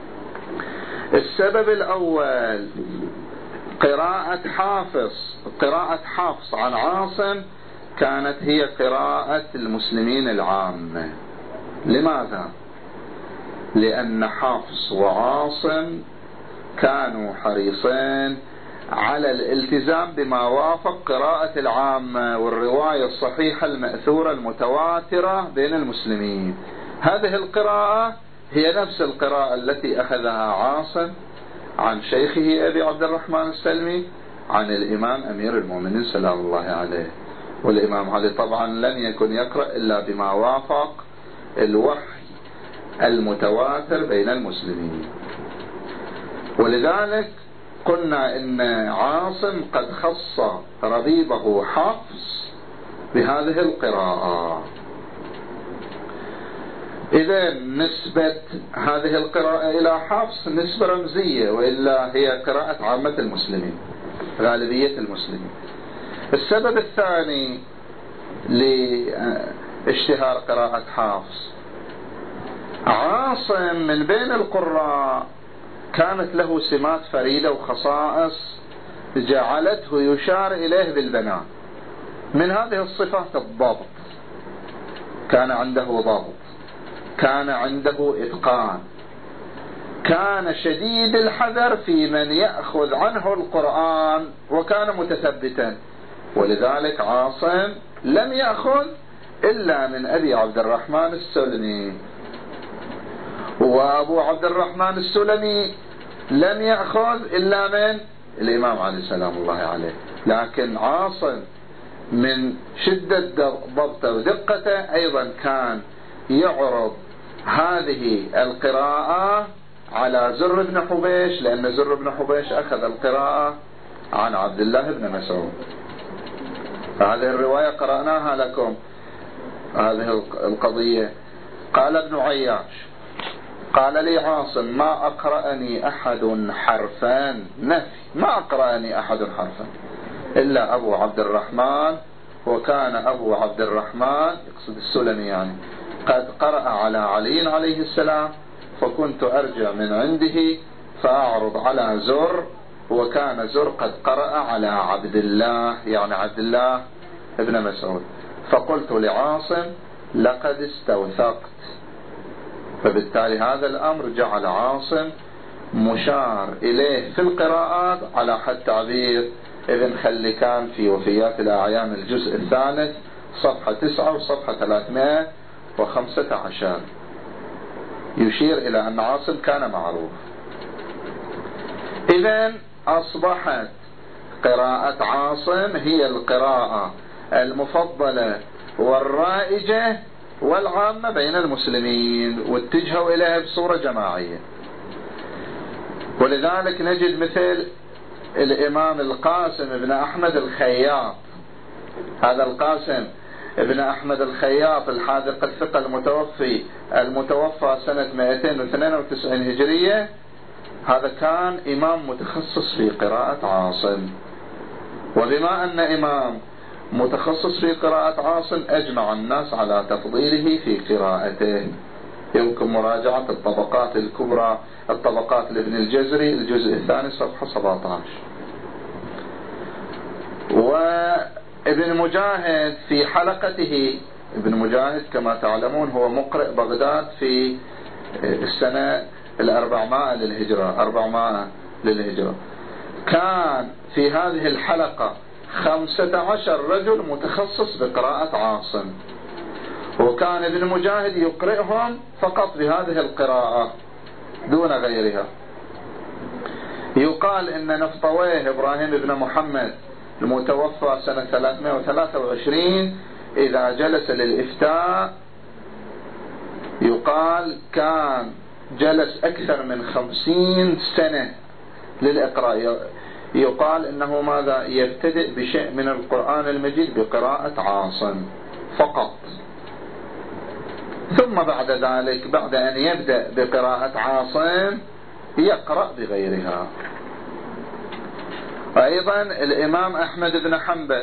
A: السبب الأول قراءة حافظ قراءة حفص عن عاصم كانت هي قراءة المسلمين العامة. لماذا؟ لأن حفص وعاصم كانوا حريصين على الالتزام بما وافق قراءة العامة والرواية الصحيحة المأثورة المتواترة بين المسلمين. هذه القراءة هي نفس القراءة التي أخذها عاصم عن شيخه أبي عبد الرحمن السلمي عن الإمام أمير المؤمنين سلام الله عليه. والإمام علي طبعا لم يكن يقرأ إلا بما وافق الوحي المتواتر بين المسلمين. ولذلك قلنا إن عاصم قد خص ربيبه حفص بهذه القراءة. إذا نسبة هذه القراءة إلى حفص نسبة رمزية، وإلا هي قراءة عامة المسلمين، غالبية المسلمين. السبب الثاني لاشتهار قراءة حفص، عاصم من بين القراء كانت له سمات فريدة وخصائص جعلته يشار إليه بالبنان. من هذه الصفات الضبط، كان عنده ضبط، كان عنده إتقان، كان شديد الحذر في من يأخذ عنه القرآن، وكان متثبتا. ولذلك عاصم لم يأخذ إلا من أبي عبد الرحمن السلمي، وأبو عبد الرحمن السلمي لم يأخذ إلا من الإمام علي سلام الله عليه. لكن عاصم من شدة ضبطه ودقته أيضا كان يعرض هذه القراءة على زر بن حبيش، لأن زر بن حبيش أخذ القراءة عن عبد الله بن مسعود. فهذه الرواية قرأناها لكم. هذه القضية قال ابن عياش قال لي عاصم ما أقرأني أحد حرفان نفي، ما أقرأني أحد حرفا إلا أبو عبد الرحمن، وكان أبو عبد الرحمن يقصد السلمي يعني قد قرأ على علي عليه السلام، فكنت أرجع من عنده فأعرض على زر، وكان زر قد قرأ على عبد الله يعني عبد الله ابن مسعود، فقلت لعاصم لقد استوثقت. فبالتالي هذا الأمر جعل عاصم مشار إليه في القراءات على حد تعبير ابن خلكان في وفيات الأعيان الجزء الثالث صفحة تسعة وصفحة ثلاثمائة وخمسة عشر، يشير إلى أن عاصم كان معروف. إذن أصبحت قراءة عاصم هي القراءة المفضلة والرائجة والعامة بين المسلمين، واتجهوا إليها بصورة جماعية. ولذلك نجد مثل الإمام القاسم بن أحمد الخياط. هذا القاسم ابن أحمد الخياط الحاذق الثقة المتوفي المتوفى سنة مئتين واثنين وتسعين هجرية، هذا كان إمام متخصص في قراءة عاصم. وبما أن إمام متخصص في قراءة عاصم أجمع الناس على تفضيله في قراءته. يمكن مراجعة الطبقات الكبرى، الطبقات لابن الجزري الجزء الثاني صفحة سبعة عشر. وابن مجاهد في حلقته، ابن مجاهد كما تعلمون هو مقرئ بغداد في السنة الأربعمائة للهجرة، أربعمائة للهجرة، كان في هذه الحلقة خمسة عشر رجل متخصص بقراءة عاصم، وكان ابن مجاهد يقرئهم فقط بهذه القراءة دون غيرها. يقال إن نفطويه إبراهيم بن محمد المتوفى سنة ثلاثمائة وثلاثة وعشرين إذا جلس للإفتاء يقال كان جلس أكثر من خمسين سنة للإقراء. يقال إنه ماذا يبتدئ بشيء من القرآن المجيد بقراءة عاصم فقط، ثم بعد ذلك بعد أن يبدأ بقراءة عاصم يقرأ بغيرها. أيضا الإمام أحمد بن حنبل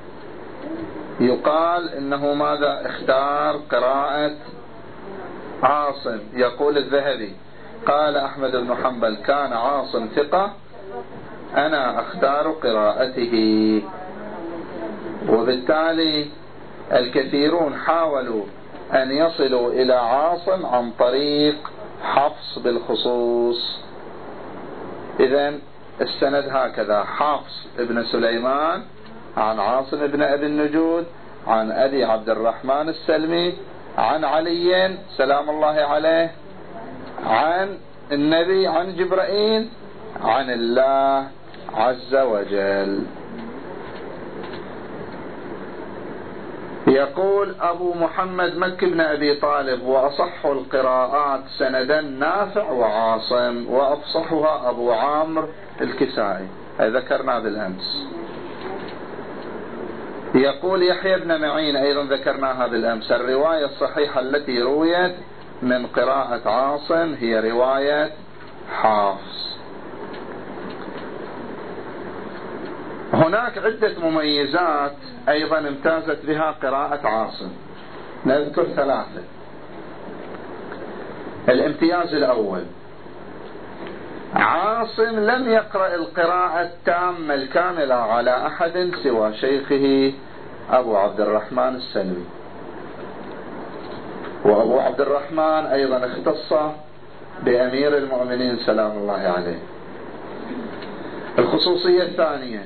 A: يقال إنه ماذا اختار قراءة عاصم. يقول الذهبي قال أحمد بن حنبل كان عاصم ثقة أنا أختار قراءته. وبالتالي الكثيرون حاولوا أن يصلوا إلى عاصم عن طريق حفص بالخصوص. إذن السند هكذا: حفص ابن سليمان عن عاصم ابن أبي النجود عن أبي عبد الرحمن السلمي عن علي سلام الله عليه عن النبي عن جبرائيل عن الله عز وجل. يقول أبو محمد مكي بن أبي طالب: وأصح القراءات سندا نافع وعاصم، وأفصحها أبو عامر الكسائي، ذكرنا بالأمس. يقول يحيى بن معين أيضا ذكرناها بالأمس: الرواية الصحيحة التي رويت من قراءة عاصم هي رواية حافظ. هناك عدة مميزات أيضا امتازت بها قراءة عاصم، نذكر ثلاثة. الامتياز الأول: عاصم لم يقرأ القراءة التامة الكاملة على أحد سوى شيخه أبو عبد الرحمن السلمي، وأبو عبد الرحمن أيضا اختص بأمير المؤمنين سلام الله عليه. الخصوصية الثانية: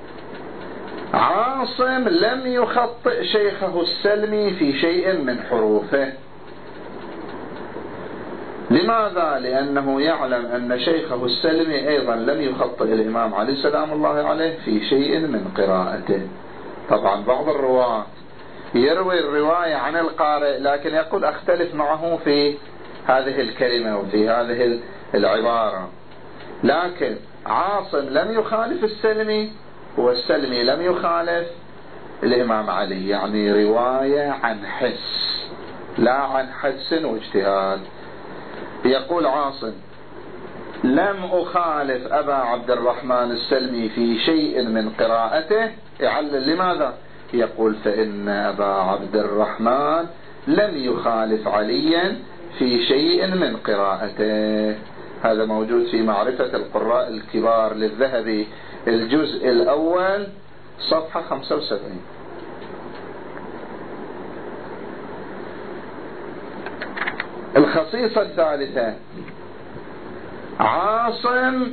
A: عاصم لم يخطئ شيخه السلمي في شيء من حروفه. لماذا؟ لأنه يعلم أن شيخه السلمي أيضا لم يخطئ الإمام علي سلام الله عليه في شيء من قراءته. طبعا بعض الرواة يروي الرواية عن القارئ لكن يقول أختلف معه في هذه الكلمة وفي هذه العبارة، لكن عاصم لم يخالف السلمي والسلمي لم يخالف الإمام علي، يعني رواية عن حس لا عن حدس واجتهاد. يقول عاصم: لم أخالف أبا عبد الرحمن السلمي في شيء من قراءته. يعلل لماذا؟ يقول: فإن أبا عبد الرحمن لم يخالف عليا في شيء من قراءته. هذا موجود في معرفة القراء الكبار للذهبي الجزء الأول صفحة خمسة وسبعين. الخصيصة الثالثة: عاصم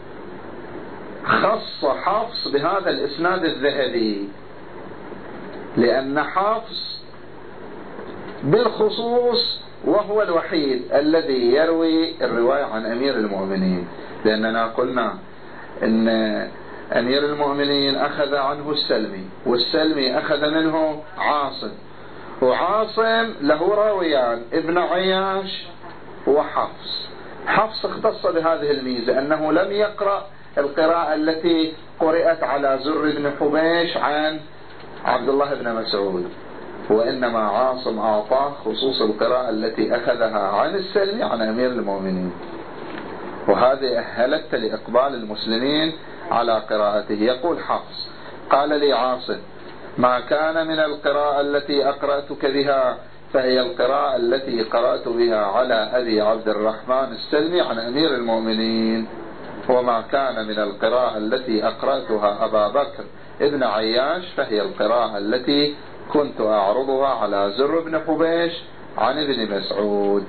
A: خص حفص بهذا الإسناد الذهبي لأن حفص بالخصوص وهو الوحيد الذي يروي الرواية عن أمير المؤمنين، لأننا قلنا أن أمير المؤمنين أخذ عنه السلمي والسلمي أخذ منه عاصم، وعاصم له راويان ابن عياش وحفص. حفص اختص بهذه الميزة أنه لم يقرأ القراءة التي قرأت على زر بن حبيش عن عبد الله بن مسعود، وإنما عاصم أعطاه خصوص القراءة التي أخذها عن السلمي عن أمير المؤمنين، وهذه أهلت لإقبال المسلمين على قراءته. يقول حفص: قال لي عاصم: ما كان من القراءة التي أقرأتك بها فهي القراءة التي قرأت بها على أبي عبد الرحمن السلمي عن أمير المؤمنين، وما كان من القراءة التي أقرأتها أبا بكر ابن عياش فهي القراءة التي كنت أعرضها على زر بن حبيش عن ابن مسعود.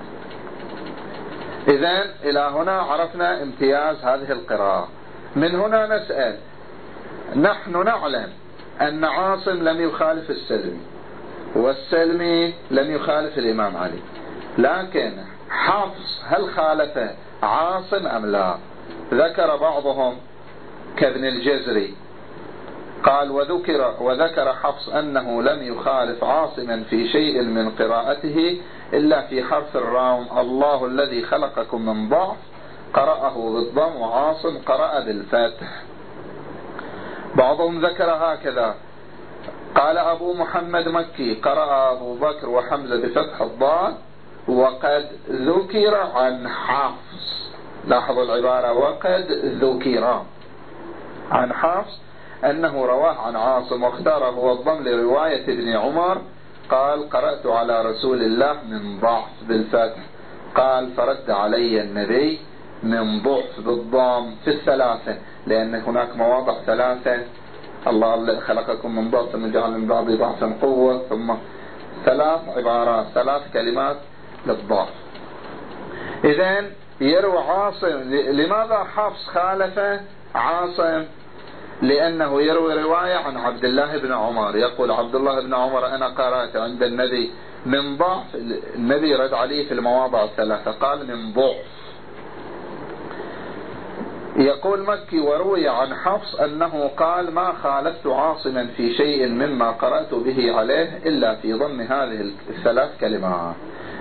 A: إذن إلى هنا عرفنا امتياز هذه القراءة. من هنا نسأل، نحن نعلم أن عاصم لم يخالف السلمي والسلمي لم يخالف الإمام علي، لكن حفص هل خالف عاصم أم لا؟ ذكر بعضهم كابن الجزري قال وذكر, وذكر حفص أنه لم يخالف عاصما في شيء من قراءته إلا في حرف الراء الله الذي خلقكم من ضعف قرأه بالضم وعاصم قرأ بالفتح. بعضهم ذكر هكذا، قال أبو محمد مكي قرأ أبو بكر وحمزة بفتح الضاد وقد ذكر عن حفص، لاحظوا العبارة وقد ذكر عن حفص أنه رواه عن عاصم واختاره والضم لرواية ابن عمر قال قرأت على رسول الله من ضعف بالفتح، قال فرد علي النبي من ضعف بالضم في الثلاثة، لأن هناك مواضع ثلاثة، الله الذي خلقكم من ضعف ثم جعل من بعض ضعفا قوة، ثم ثلاث عبارات ثلاث كلمات للضعف. إذن يروى عاصم، لماذا حفص خالف عاصم؟ لأنه يروي رواية عن عبد الله بن عمر، يقول عبد الله بن عمر أنا قرأت عند النبي من ضعف، النبي رد عليه في المواضع الثلاثة قال من ضعف. يقول مكي وروي عن حفص أنه قال ما خالفت عاصما في شيء مما قرأت به عليه إلا في ضمن هذه الثلاث كلمات.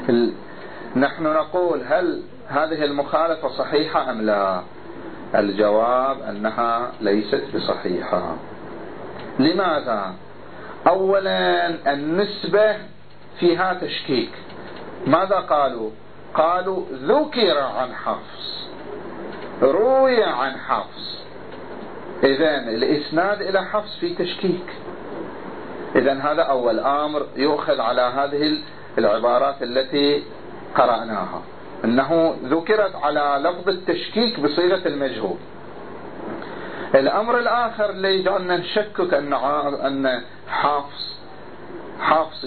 A: نحن نقول هل هذه المخالفة صحيحة أم لا؟ الجواب أنها ليست بصحيحة. لماذا؟ أولا النسبة فيها تشكيك. ماذا قالوا؟ قالوا ذكر عن حفص، روي عن حفص، إذن الإسناد إلى حفص في تشكيك. إذن هذا أول أمر يؤخذ على هذه العبارات التي قرأناها، أنه ذكرت على لفظ التشكيك بصيغة المجهول. الأمر الآخر اللي يجعلنا نشكك أن أن حفص حفص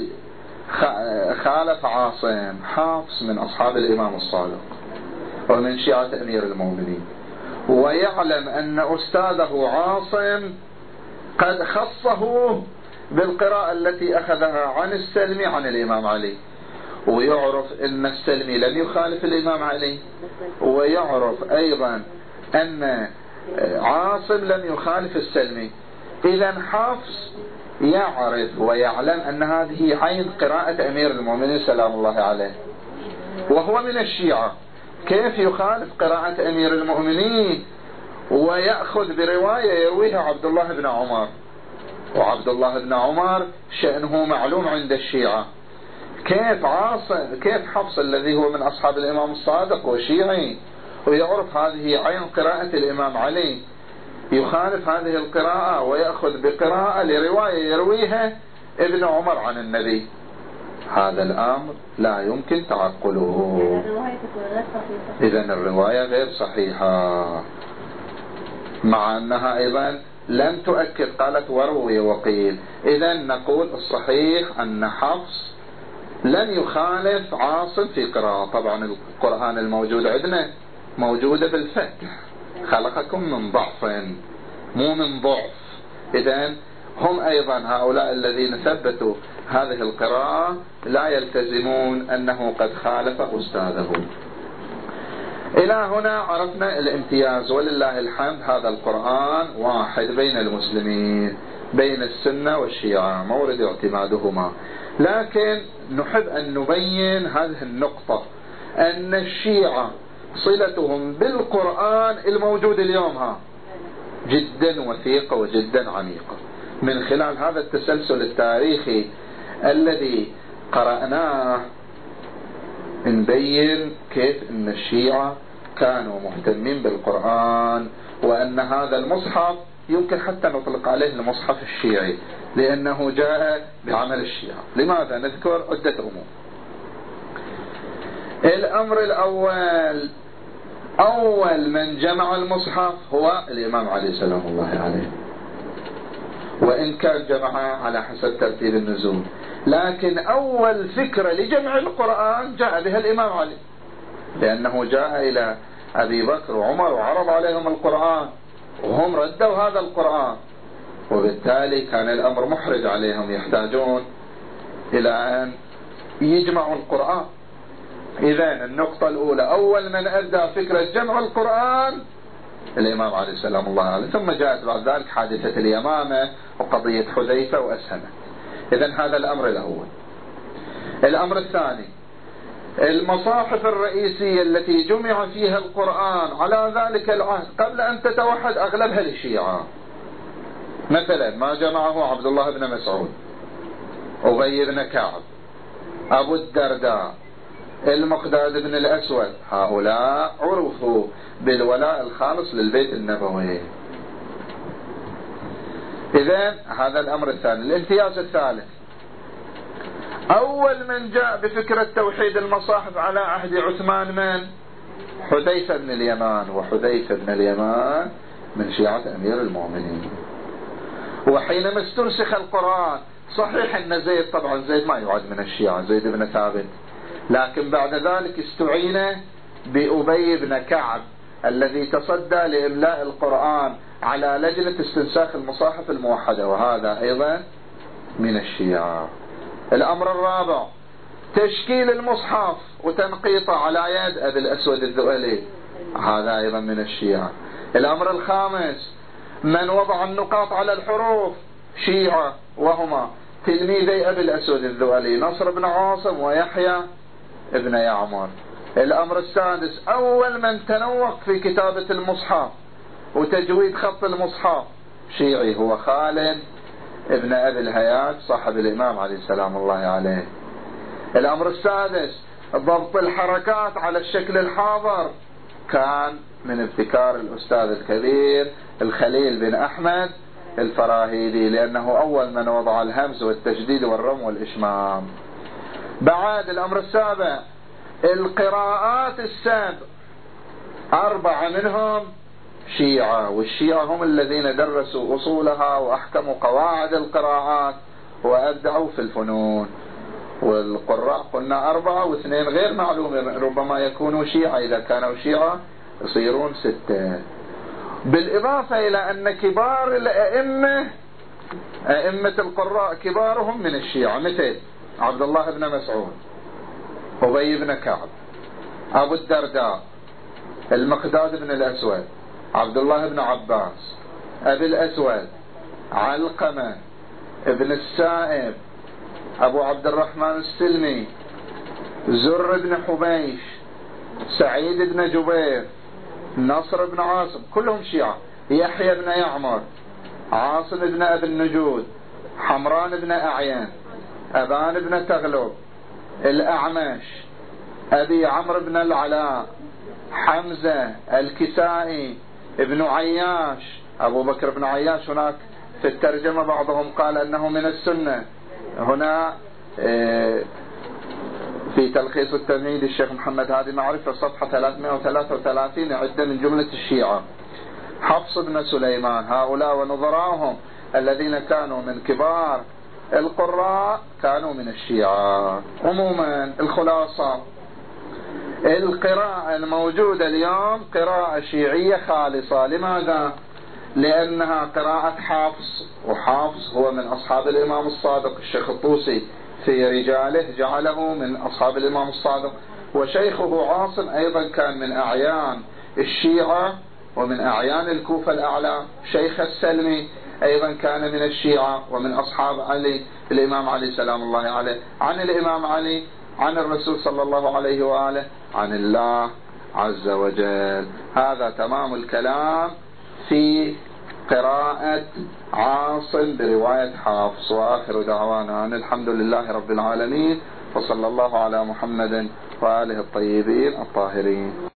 A: خالف عاصم، حفص من أصحاب الإمام الصادق ومن شيعة أمير المؤمنين، ويعلم أن أستاذه عاصم قد خصه بالقراءة التي أخذها عن السلمي عن الإمام علي، ويعرف أن السلمي لم يخالف الإمام علي، ويعرف أيضا أن عاصم لم يخالف السلمي. إذن حفص يعرف ويعلم أن هذه عين قراءة أمير المؤمنين سلام الله عليه، وهو من الشيعة، كيف يخالف قراءة أمير المؤمنين ويأخذ برواية يرويها عبد الله بن عمر؟ وعبد الله بن عمر شأنه معلوم عند الشيعة. كيف عاصم كيف حفص الذي هو من أصحاب الإمام الصادق وشيعي ويعرف هذه عين قراءة الإمام علي يخالف هذه القراءة ويأخذ بقراءة لرواية يرويها ابن عمر عن النبي؟ هذا الأمر لا يمكن تعقله. إذن الرواية غير صحيحة، مع أنها أيضا لم تؤكد، قالت وروي وقيل. إذن نقول الصحيح أن حفص لم يخالف عاصم في قراءة. طبعا القرآن الموجود عندنا موجودة بالفتح، خلقكم من ضعف مو من ضعف. إذن هم أيضا هؤلاء الذين ثبتوا هذه القراءة لا يلتزمون أنه قد خالف أستاذه. إلى هنا عرفنا الامتياز ولله الحمد. هذا القرآن واحد بين المسلمين، بين السنة والشيعة، مورد اعتمادهما. لكن نحب أن نبين هذه النقطة، أن الشيعة صلتهم بالقرآن الموجود اليوم ها جدا وثيقة وجدا عميقة. من خلال هذا التسلسل التاريخي الذي قرأناه نبين كيف أن الشيعة كانوا مهتمين بالقرآن، وأن هذا المصحف يمكن حتى نطلق عليه المصحف الشيعي، لأنه جاء بعمل الشيعة. لماذا؟ نذكر عدة أمور. الأمر الأول، أول من جمع المصحف هو الإمام علي سلام الله عليه، وإن كان جمعها على حسب ترتيب النزول، لكن أول فكرة لجمع القرآن جاء بها الإمام علي، لأنه جاء إلى أبي بكر وعمر وعرض عليهم القرآن وهم ردوا هذا القرآن، وبالتالي كان الأمر محرج عليهم، يحتاجون إلى أن يجمعوا القرآن. إذن النقطة الأولى، أول من أبدأ فكرة جمع القرآن الإمام علي سلام الله عليه، ثم جاءت بعد ذلك حادثة اليمامة وقضية حذيفة وأسهمت. إذن هذا الأمر الأول. الأمر الثاني، المصاحف الرئيسية التي جمع فيها القرآن على ذلك العهد قبل أن تتوحد أغلبها للشيعة. مثلا ما جمعه عبد الله بن مسعود، أبي بن كعب، أبو الدرداء، المقداد بن الأسود، هؤلاء عرفوا بالولاء الخالص للبيت النبوي. إذن هذا الأمر الثاني. الامتياز الثالث، أول من جاء بفكرة توحيد المصاحف على عهد عثمان من؟ حذيفة بن اليمان، وحذيفة بن اليمان من شيعة أمير المؤمنين. وحينما استنسخ القرآن، صحيح أن زيد، طبعا زيد ما يعد من الشيعة، زيد بن ثابت، لكن بعد ذلك استعين بأبي بن كعب الذي تصدى لإملاء القرآن على لجنة استنساخ المصاحف الموحدة، وهذا أيضا من الشيعة. الأمر الرابع، تشكيل المصحف وتنقيطه على يد أبي الأسود الذؤلي، هذا أيضا من الشيعة. الأمر الخامس، من وضع النقاط على الحروف شيعة، وهما تلميذي أبي الأسود الذؤلي نصر بن عاصم ويحيى ابن يعمر. الأمر السادس، أول من تنوق في كتابة المصحف وتجويد خط المصحف شيعي هو خالد ابن أبي الهياج صاحب الإمام علي سلام الله عليه. الأمر السادس، ضبط الحركات على الشكل الحاضر كان من ابتكار الأستاذ الكبير الخليل بن أحمد الفراهيدي، لأنه أول من وضع الهمز والتشديد والرم والإشمام. بعد الأمر السابع، القراءات السبع، أربعة منهم شيعة، والشيعة هم الذين درسوا أصولها وأحكموا قواعد القراءات وأبدعوا في الفنون. والقراء قلنا أربعة واثنين غير معلوم، ربما يكونوا شيعة، إذا كانوا شيعة يصيرون ستة. بالإضافة إلى أن كبار الأئمة، أئمة القراء كبارهم من الشيعة، مثل عبد الله بن مسعود، أبي بن كعب، أبو الدرداء، المقداد بن الأسود، عبد الله بن عباس، أبي الأسود، علقمة ابن السائب، أبو عبد الرحمن السلمي، زر بن حبيش، سعيد بن جبير، نصر بن عاصم، كلهم شيعة. يحيى بن يعمر، عاصم بن أبي النجود، حمران بن أعين، أبان بن تغلب، الأعمش، أبي عمرو بن العلاء، حمزة، الكسائي، ابن عياش، أبو بكر بن عياش. هناك في الترجمة بعضهم قال أنه من السنة، هنا في تلخيص التمهيد الشيخ محمد هادي معرفة صفحة ثلاثمائة وثلاثة وثلاثين عدة من جملة الشيعة. حفص بن سليمان، هؤلاء ونظراهم الذين كانوا من كبار القراء كانوا من الشيعة. عموما الخلاصة، القراءة الموجودة اليوم قراءة شيعية خالصة. لماذا؟ لأنها قراءة حافظ، وحافظ هو من أصحاب الإمام الصادق. الشيخ الطوسي في رجاله جعله من أصحاب الإمام الصادق، وشيخه عاصم أيضا كان من أعيان الشيعة ومن أعيان الكوفة الأعلى. شيخ السلمي أيضا كان من الشيعة ومن أصحاب علي الإمام علي سلام الله عليه، عن الإمام علي، عن الرسول صلى الله عليه وآله، عن الله عز وجل. هذا تمام الكلام في قراءة عاصم برواية حافظ. وآخر دعوانا أن الحمد لله رب العالمين، وصلى الله على محمد وآله الطيبين الطاهرين.